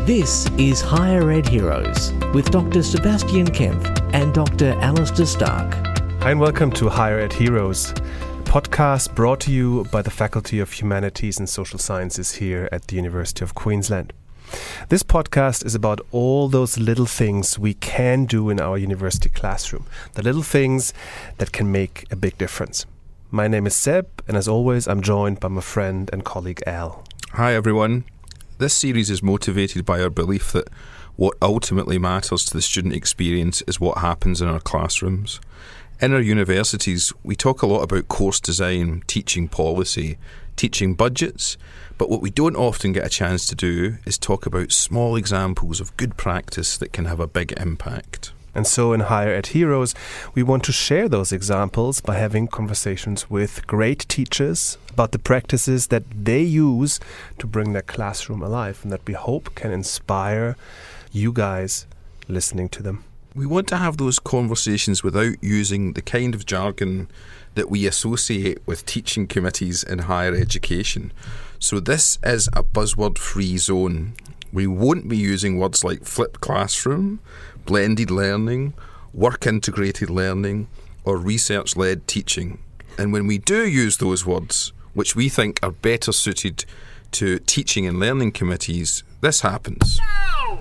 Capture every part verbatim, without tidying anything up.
This is Higher Ed Heroes with Doctor Sebastian Kempf and Doctor Alistair Stark. Hi and welcome to Higher Ed Heroes, a podcast brought to you by the Faculty of Humanities and Social Sciences here at the University of Queensland. This podcast is about all those little things we can do in our university classroom, the little things that can make a big difference. My name is Seb, and as always, I'm joined by my friend and colleague Al. Hi everyone. This series is motivated by our belief that what ultimately matters to the student experience is what happens in our classrooms. In our universities, we talk a lot about course design, teaching policy, teaching budgets, but what we don't often get a chance to do is talk about small examples of good practice that can have a big impact. And so in Higher Ed Heroes, we want to share those examples by having conversations with great teachers about the practices that they use to bring their classroom alive and that we hope can inspire you guys listening to them. We want to have those conversations without using the kind of jargon that we associate with teaching committees in higher education. So this is a buzzword-free zone. We won't be using words like flipped classroom, blended learning, work-integrated learning, or research-led teaching. And when we do use those words, which we think are better suited to teaching and learning committees, this happens. No!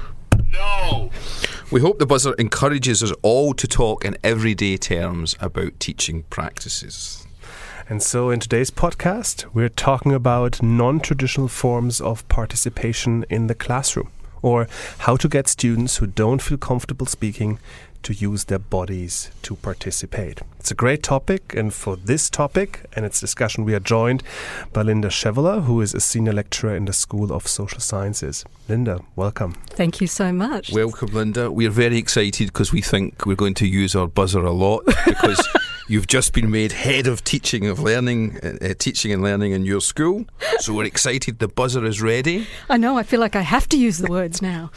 No! We hope the buzzer encourages us all to talk in everyday terms about teaching practices. And so in today's podcast, we're talking about non-traditional forms of participation in the classroom, or how to get students who don't feel comfortable speaking to use their bodies to participate. It's a great topic, and for this topic and its discussion, we are joined by Linda Scheveler, who is a senior lecturer in the School of Social Sciences. Linda, welcome. Thank you so much. Welcome, Linda. We're very excited because we think we're going to use our buzzer a lot because you've just been made head of teaching of learning, uh, teaching and learning in your school. So we're excited the buzzer is ready. I know, I feel like I have to use the words now.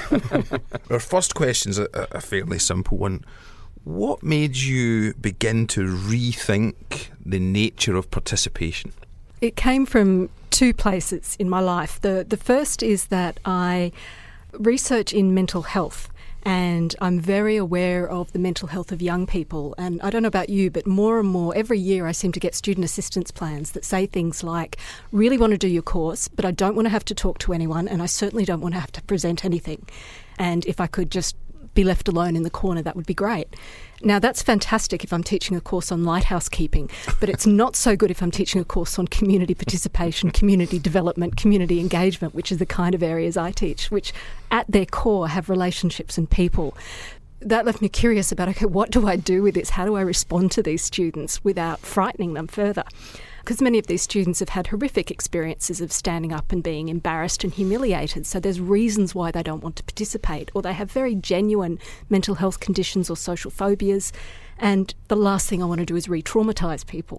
Our first question is a, a fairly simple one. What made you begin to rethink the nature of participation? It came from two places in my life. The, the first is that I research in mental health. And I'm very aware of the mental health of young people. And I don't know about you, but more and more, every year I seem to get student assistance plans that say things like, really want to do your course, but I don't want to have to talk to anyone, and I certainly don't want to have to present anything. And if I could just be left alone in the corner, that would be great. Now, that's fantastic if I'm teaching a course on lighthouse keeping, but it's not so good if I'm teaching a course on community participation, community development, community engagement, which is the kind of areas I teach, which at their core have relationships and people. That left me curious about, okay, what do I do with this? How do I respond to these students without frightening them further? Because many of these students have had horrific experiences of standing up and being embarrassed and humiliated. So there's reasons why they don't want to participate, or they have very genuine mental health conditions or social phobias. And the last thing I want to do is re-traumatise people.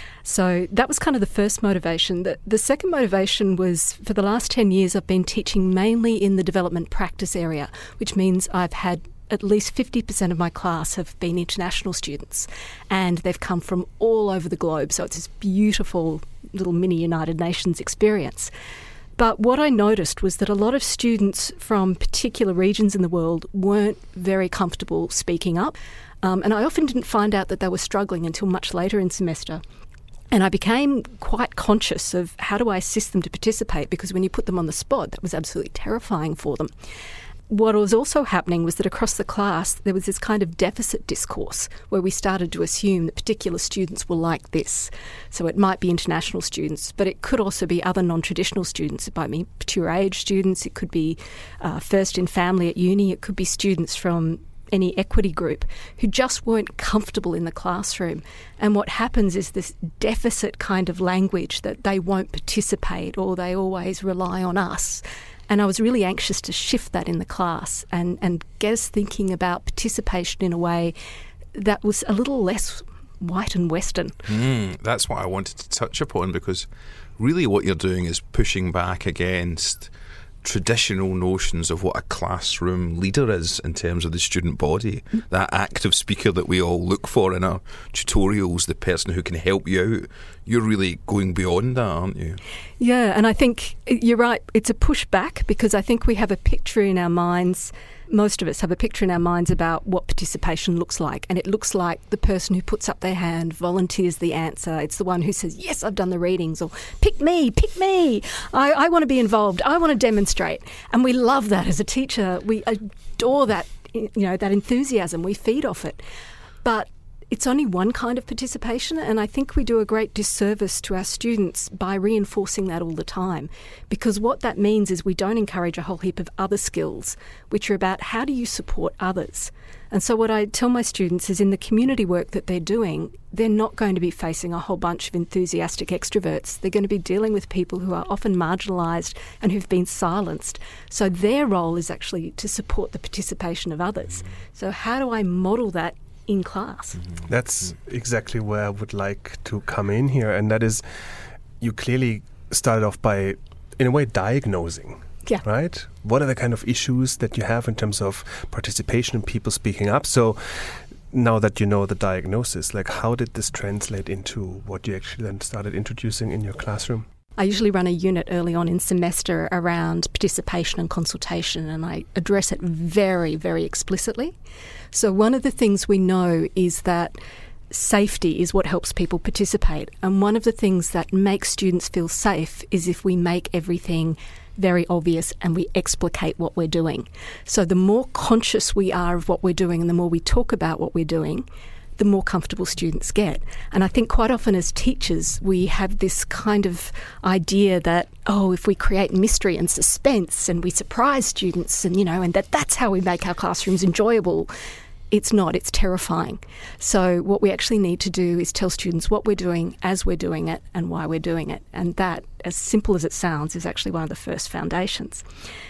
So that was kind of the first motivation. The, the second motivation was, for the last ten years, I've been teaching mainly in the development practice area, which means I've had at least fifty percent of my class have been international students, and they've come from all over the globe. So it's this beautiful little mini United Nations experience. But what I noticed was that a lot of students from particular regions in the world weren't very comfortable speaking up. Um, and I often didn't find out that they were struggling until much later in semester. And I became quite conscious of how do I assist them to participate, because when you put them on the spot, that was absolutely terrifying for them. What was also happening was that across the class there was this kind of deficit discourse where we started to assume that particular students were like this. So it might be international students, but it could also be other non-traditional students. It might be mature age students, it could be uh, first in family at uni, it could be students from any equity group who just weren't comfortable in the classroom. And what happens is this deficit kind of language that they won't participate or they always rely on us. And I was really anxious to shift that in the class and, and get us thinking about participation in a way that was a little less white and Western. Mm, that's what I wanted to touch upon, because really what you're doing is pushing back against traditional notions of what a classroom leader is in terms of the student body. Mm. That active speaker that we all look for in our tutorials, the person who can help you out. You're really going beyond that, aren't you? Yeah, and I think you're right. It's a pushback because I think we have a picture in our minds. Most of us have a picture in our minds about what participation looks like, and it looks like the person who puts up their hand, volunteers the answer. It's the one who says, yes, I've done the readings, or pick me, pick me. I, I want to be involved. I want to demonstrate. And we love that as a teacher. We adore that, you know, that enthusiasm. We feed off it. But it's only one kind of participation, and I think we do a great disservice to our students by reinforcing that all the time, because what that means is we don't encourage a whole heap of other skills, which are about how do you support others. And so what I tell my students is in the community work that they're doing, they're not going to be facing a whole bunch of enthusiastic extroverts. They're going to be dealing with people who are often marginalised and who've been silenced. So their role is actually to support the participation of others. So how do I model that in class? That's exactly where I would like to come in here, and that is, you clearly started off by, in a way, diagnosing. Yeah. Right? What are the kind of issues that you have in terms of participation and people speaking up? So now that you know the diagnosis, like how did this translate into what you actually then started introducing in your classroom? I usually run a unit early on in semester around participation and consultation, and I address it very, very explicitly. So one of the things we know is that safety is what helps people participate. And one of the things that makes students feel safe is if we make everything very obvious and we explicate what we're doing. So the more conscious we are of what we're doing and the more we talk about what we're doing, the more comfortable students get. And I think quite often as teachers, we have this kind of idea that, oh, if we create mystery and suspense and we surprise students and, you know, and that that's how we make our classrooms enjoyable. It's not, it's terrifying. So what we actually need to do is tell students what we're doing as we're doing it and why we're doing it. And that, as simple as it sounds, is actually one of the first foundations.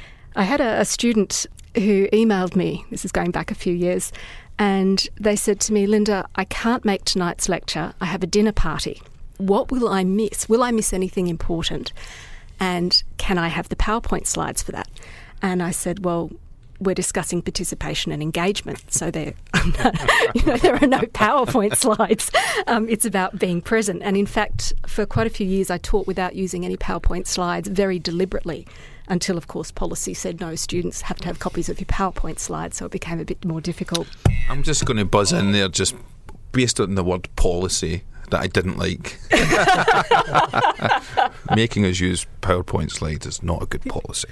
I had a, a student who emailed me, this is going back a few years, and they said to me, Linda, I can't make tonight's lecture. I have a dinner party. What will I miss? Will I miss anything important? And can I have the PowerPoint slides for that? And I said, well, we're discussing participation and engagement, so there, you know, there are no PowerPoint slides. Um, it's about being present. And in fact, for quite a few years, I taught without using any PowerPoint slides very deliberately, until, of course, policy said no, students have to have copies of your PowerPoint slides, so it became a bit more difficult. I'm just going to buzz in there just based on the word policy that I didn't like. Making us use PowerPoint slides is not a good policy.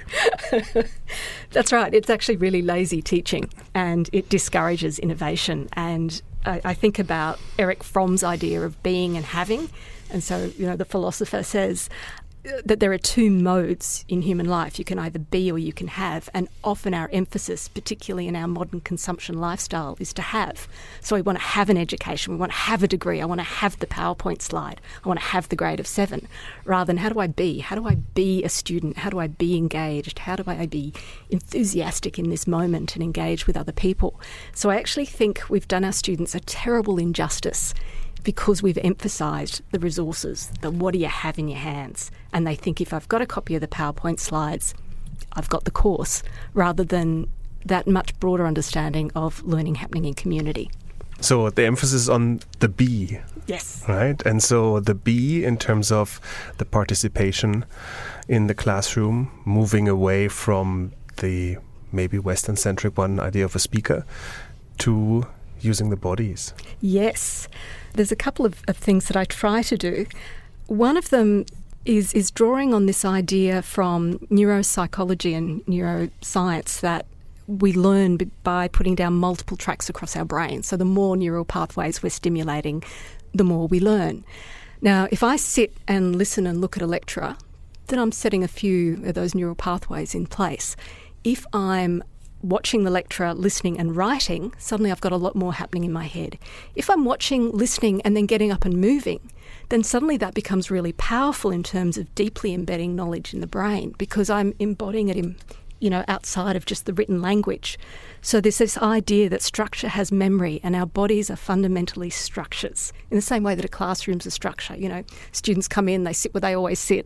That's right. It's actually really lazy teaching and it discourages innovation. And I, I think about Erich Fromm's idea of being and having. And so, you know, the philosopher says that there are two modes in human life. You can either be or you can have, and often our emphasis, particularly in our modern consumption lifestyle, is to have. So we want to have an education, we want to have a degree, I want to have the PowerPoint slide, I want to have the grade of seven, rather than how do I be? How do I be a student? How do I be engaged? How do I be enthusiastic in this moment and engage with other people? So I actually think we've done our students a terrible injustice because we've emphasised the resources, the what do you have in your hands? And they think if I've got a copy of the PowerPoint slides, I've got the course, rather than that much broader understanding of learning happening in community. So the emphasis on the be. Yes. Right? And so the be in terms of the participation in the classroom, moving away from the maybe Western-centric one idea of a speaker to using the bodies. Yes. There's a couple of, of things that I try to do. One of them is is drawing on this idea from neuropsychology and neuroscience that we learn b- by putting down multiple tracks across our brain. So the more neural pathways we're stimulating, the more we learn. Now, if I sit and listen and look at a lecturer, then I'm setting a few of those neural pathways in place. If I'm watching the lecturer, listening and writing, suddenly I've got a lot more happening in my head. If I'm watching, listening and then getting up and moving, then suddenly that becomes really powerful in terms of deeply embedding knowledge in the brain, because I'm embodying it in, you know, outside of just the written language. So there's this idea that structure has memory and our bodies are fundamentally structures, in the same way that a classroom's a structure. You know, students come in, they sit where they always sit.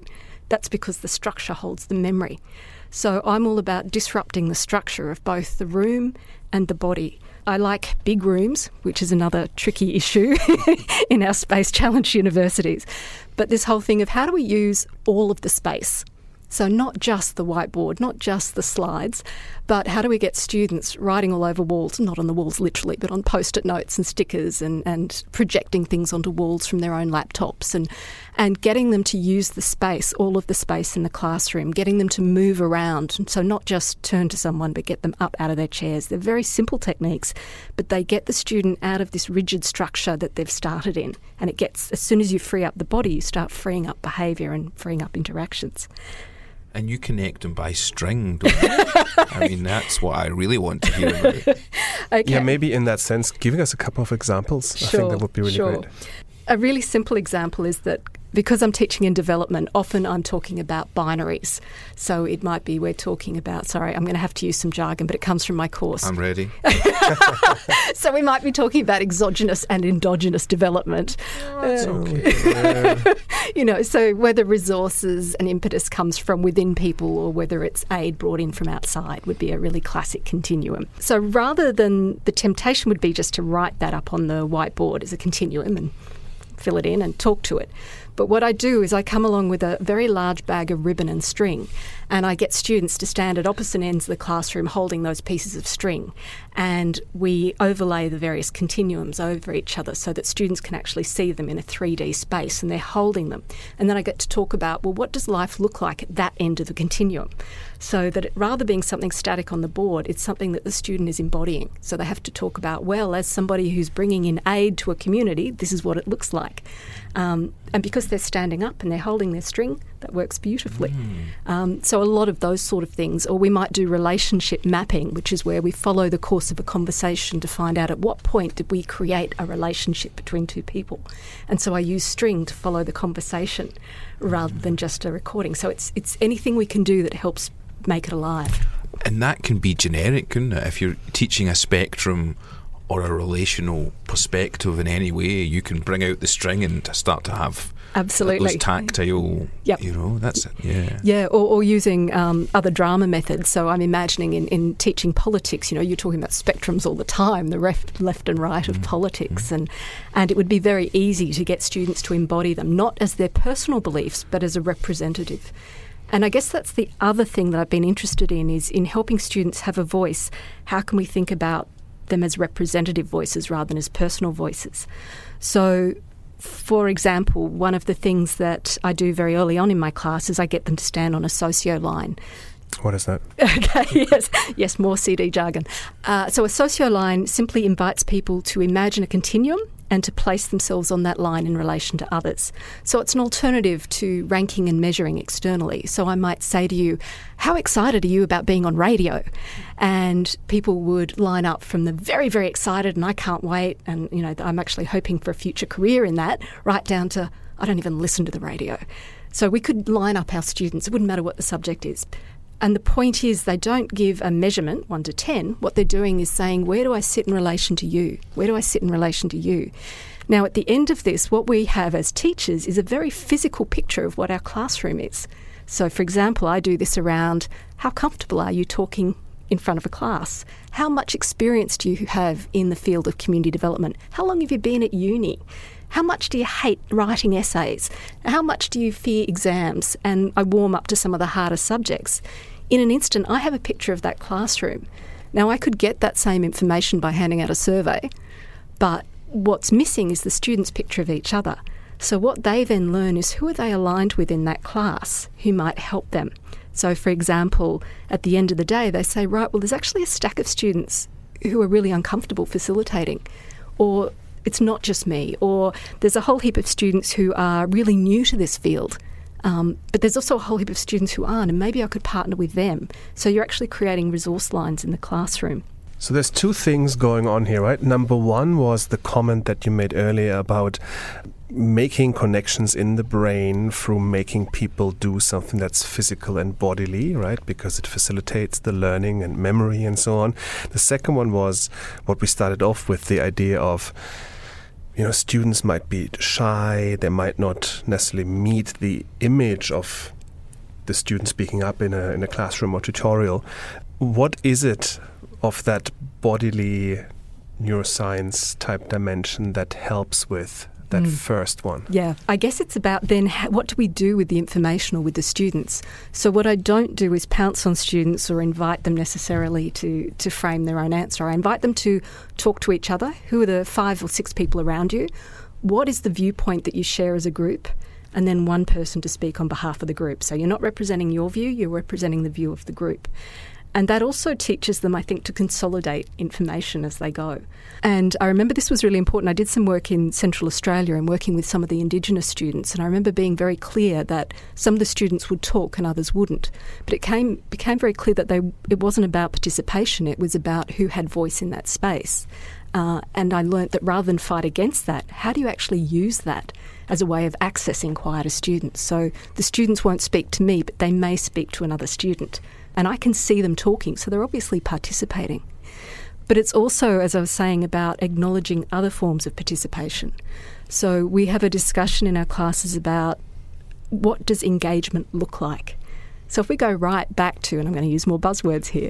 That's because the structure holds the memory. So I'm all about disrupting the structure of both the room and the body. I like big rooms, which is another tricky issue in our space challenge universities. But this whole thing of how do we use all of the space? So not just the whiteboard, not just the slides, but how do we get students writing all over walls, not on the walls literally, but on post-it notes and stickers and, and projecting things onto walls from their own laptops and, and getting them to use the space, all of the space in the classroom, getting them to move around. And so not just turn to someone, but get them up out of their chairs. They're very simple techniques, but they get the student out of this rigid structure that they've started in. And it gets, as soon as you free up the body, you start freeing up behaviour and freeing up interactions. And you connect them by string, don't you? I mean, that's what I really want to hear about. Okay. Yeah, maybe in that sense, giving us a couple of examples. Sure, I think that would be really sure. great. A really simple example is that because I'm teaching in development, often I'm talking about binaries. So it might be we're talking about, sorry, I'm going to have to use some jargon, but it comes from my course. I'm ready. So we might be talking about exogenous and endogenous development. That's Uh, okay. Yeah. You know, so whether resources and impetus comes from within people or whether it's aid brought in from outside would be a really classic continuum. So rather than the temptation would be just to write that up on the whiteboard as a continuum and fill it in and talk to it. But what I do is I come along with a very large bag of ribbon and string, and I get students to stand at opposite ends of the classroom holding those pieces of string, and we overlay the various continuums over each other so that students can actually see them in a three D space and they're holding them. And then I get to talk about, well, what does life look like at that end of the continuum? So that it, rather being something static on the board, it's something that the student is embodying. So they have to talk about, well, as somebody who's bringing in aid to a community, this is what it looks like. Um, and because they're standing up and they're holding their string, that works beautifully. Mm. Um, so a lot of those sort of things. Or we might do relationship mapping, which is where we follow the course of a conversation to find out at what point did we create a relationship between two people. And so I use string to follow the conversation rather than just a recording. So it's it's anything we can do that helps make it alive. And that can be generic, couldn't it? If you're teaching a spectrum or a relational perspective in any way, you can bring out the string and start to have absolutely those tactile, yep. you know, that's it, yeah. Yeah, or, or using um, other drama methods. So I'm imagining in, in teaching politics, you know, you're talking about spectrums all the time, the left, left and right of mm. politics, and, and it would be very easy to get students to embody them, not as their personal beliefs, but as a representative. And I guess that's the other thing that I've been interested in is in helping students have a voice. How can we think about them as representative voices rather than as personal voices? So, for example, one of the things that I do very early on in my class is I get them to stand on a socio line. What is that? Okay, yes, yes, more C D jargon. Uh, so a socio line simply invites people to imagine a continuum and to place themselves on that line in relation to others. So it's an alternative to ranking and measuring externally. So I might say to you, how excited are you about being on radio? And people would line up from the very, very excited and I can't wait and, you know, I'm actually hoping for a future career in that, right down to I don't even listen to the radio. So we could line up our students. It wouldn't matter what the subject is. And the point is they don't give a measurement, one to ten. What they're doing is saying, where do I sit in relation to you? Where do I sit in relation to you? Now, at the end of this, what we have as teachers is a very physical picture of what our classroom is. So, for example, I do this around how comfortable are you talking in front of a class? How much experience do you have in the field of community development? How long have you been at uni? How much do you hate writing essays? How much do you fear exams? And I warm up to some of the harder subjects. In an instant, I have a picture of that classroom. Now, I could get that same information by handing out a survey, but what's missing is the students' picture of each other. So what they then learn is who are they aligned with in that class who might help them. So, for example, at the end of the day, they say, right, well, there's actually a stack of students who are really uncomfortable facilitating, or it's not just me, or there's a whole heap of students who are really new to this field. Um, but there's also a whole heap of students who aren't, and maybe I could partner with them. So you're actually creating resource lines in the classroom. So there's two things going on here, right? Number one was the comment that you made earlier about making connections in the brain through making people do something that's physical and bodily, right? Because it facilitates the learning and memory and so on. The second one was what we started off with, the idea of, you know, students might be shy, they might not necessarily meet the image of the student speaking up in a in a classroom or tutorial. What is it of that bodily neuroscience type dimension that helps with that mm. first one? Yeah, I guess it's about then how, what do we do with the information or with the students? So what I don't do is pounce on students or invite them necessarily to, to frame their own answer. I invite them to talk to each other. Who are the five or six people around you? What is the viewpoint that you share as a group? And then one person to speak on behalf of the group. So you're not representing your view, you're representing the view of the group. And that also teaches them, I think, to consolidate information as they go. And I remember this was really important. I did some work in Central Australia and working with some of the Indigenous students, and I remember being very clear that some of the students would talk and others wouldn't. But it came became very clear that they it wasn't about participation, it was about who had voice in that space. Uh, and I learnt that rather than fight against that, how do you actually use that as a way of accessing quieter students? So the students won't speak to me, but they may speak to another student. And I can see them talking, so they're obviously participating. But it's also, as I was saying, about acknowledging other forms of participation. So we have a discussion in our classes about what does engagement look like. So if we go right back to, and I'm going to use more buzzwords here,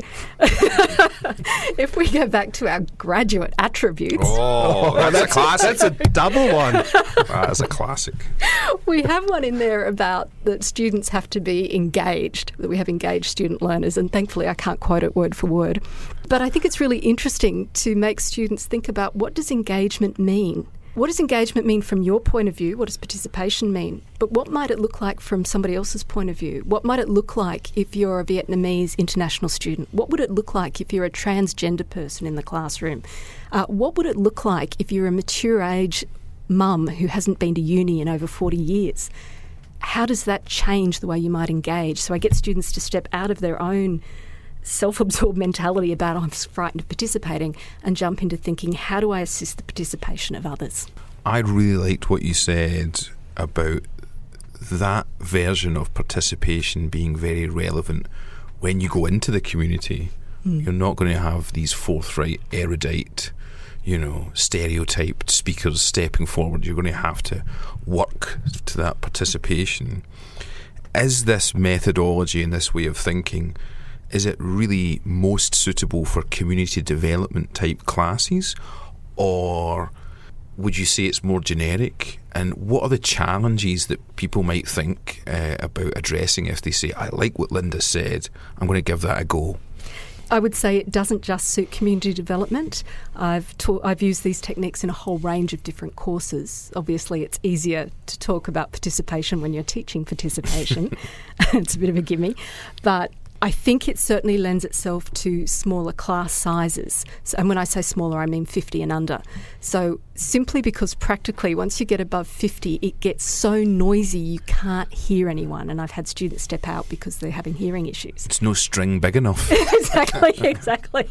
if we go back to our graduate attributes. Oh, that's, that's a classic. That's a double one. Wow, that's a classic. We have one in there about that students have to be engaged, that we have engaged student learners, and thankfully I can't quote it word for word. But I think it's really interesting to make students think about what does engagement mean? What does engagement mean from your point of view? What does participation mean? But what might it look like from somebody else's point of view? What might it look like if you're a Vietnamese international student? What would it look like if you're a transgender person in the classroom? Uh, what would it look like if you're a mature age mum who hasn't been to uni in over forty years? How does that change the way you might engage? So I get students to step out of their own self-absorbed mentality about I'm frightened of participating and jump into thinking, how do I assist the participation of others? I really liked what you said about that version of participation being very relevant when you go into the community. Mm. You're not going to have these forthright, erudite, you know, stereotyped speakers stepping forward. You're going to have to work to that participation. Is this methodology and this way of thinking, is it really most suitable for community development type classes, or would you say it's more generic? And what are the challenges that people might think uh, about addressing if they say, I like what Linda said, I'm going to give that a go? I would say it doesn't just suit community development. I've ta- I've used these techniques in a whole range of different courses. Obviously, it's easier to talk about participation when you're teaching participation. It's a bit of a gimme. But I think it certainly lends itself to smaller class sizes. So, and when I say smaller, I mean fifty and under. So simply because practically once you get above fifty, it gets so noisy you can't hear anyone. And I've had students step out because they're having hearing issues. It's no string big enough. exactly, exactly.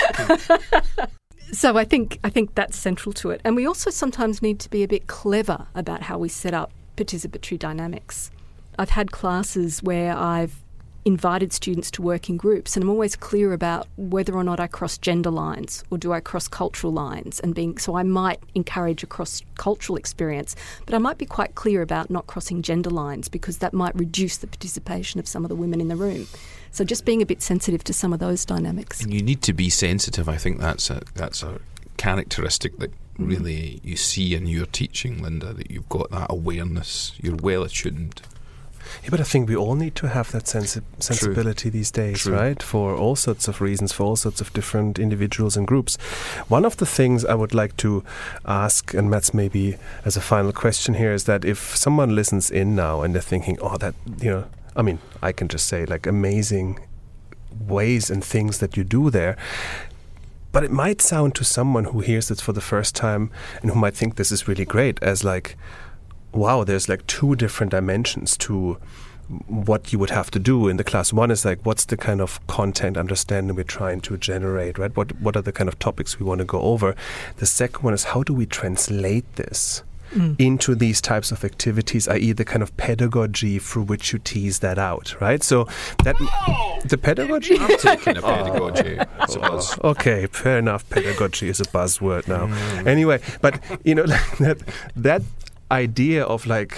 So I think I think that's central to it. And we also sometimes need to be a bit clever about how we set up participatory dynamics. I've had classes where I've invited students to work in groups, and I'm always clear about whether or not I cross gender lines or do I cross cultural lines, and being so I might encourage a cross cultural experience, but I might be quite clear about not crossing gender lines because that might reduce the participation of some of the women in the room. So just being a bit sensitive to some of those dynamics. And you need to be sensitive. I think that's a that's a characteristic that really you see in your teaching, Linda, that you've got that awareness, you're well attuned. Yeah, but I think we all need to have that sensi- sensibility True. these days, True. right? For all sorts of reasons, for all sorts of different individuals and groups. One of the things I would like to ask, and that's maybe as a final question here, is that if someone listens in now and they're thinking, oh, that, you know, I mean, I can just say like amazing ways and things that you do there. But it might sound to someone who hears it for the first time and who might think this is really great as like, wow, there's like two different dimensions to what you would have to do in the class. One is like, what's the kind of content understanding we're trying to generate, right? What what are the kind of topics we want to go over? The second one is, how do we translate this mm. into these types of activities, that is the kind of pedagogy through which you tease that out, right? So that oh! the pedagogy... I'm taking a pedagogy. Oh. Oh. Okay, fair enough. Pedagogy is a buzzword now. Mm. Anyway, but, you know, that that idea of like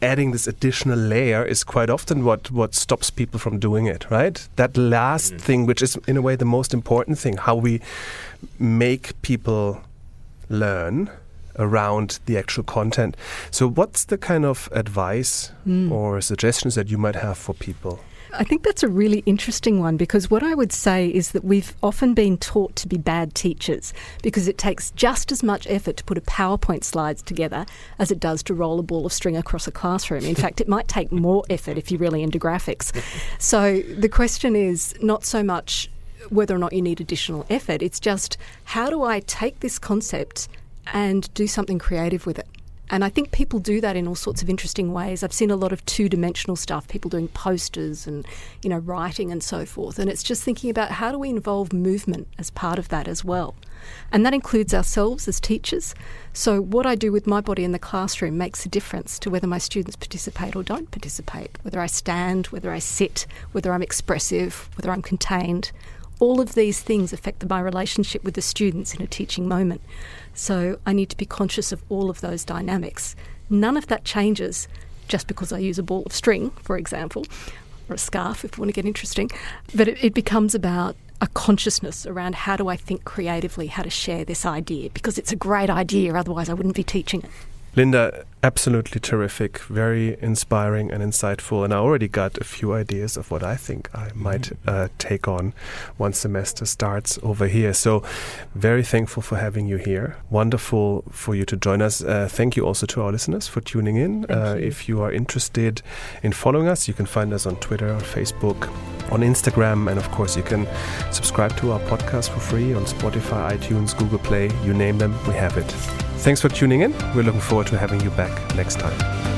adding this additional layer is quite often what, what stops people from doing it, right? That last mm. thing, which is in a way the most important thing, how we make people learn around the actual content. So what's the kind of advice mm. or suggestions that you might have for people? I think that's a really interesting one, because what I would say is that we've often been taught to be bad teachers because it takes just as much effort to put a PowerPoint slides together as it does to roll a ball of string across a classroom. In fact, it might take more effort if you're really into graphics. So the question is not so much whether or not you need additional effort, it's just how do I take this concept and do something creative with it? And I think people do that in all sorts of interesting ways. I've seen a lot of two-dimensional stuff, people doing posters and, you know, writing and so forth. And it's just thinking about how do we involve movement as part of that as well. And that includes ourselves as teachers. So what I do with my body in the classroom makes a difference to whether my students participate or don't participate, whether I stand, whether I sit, whether I'm expressive, whether I'm contained. All of these things affect my relationship with the students in a teaching moment. So I need to be conscious of all of those dynamics. None of that changes just because I use a ball of string, for example, or a scarf if you want to get interesting. But it, it becomes about a consciousness around how do I think creatively, how to share this idea, because it's a great idea, otherwise I wouldn't be teaching it. Linda, absolutely terrific, very inspiring and insightful. And I already got a few ideas of what I think I might uh, take on once semester starts over here. So very thankful for having you here. Wonderful for you to join us. Uh, thank you also to our listeners for tuning in. Uh, you. If you are interested in following us, you can find us on Twitter, on Facebook, on Instagram. And of course, you can subscribe to our podcast for free on Spotify, iTunes, Google Play, you name them, we have it. Thanks for tuning in. We're looking forward to having you back next time.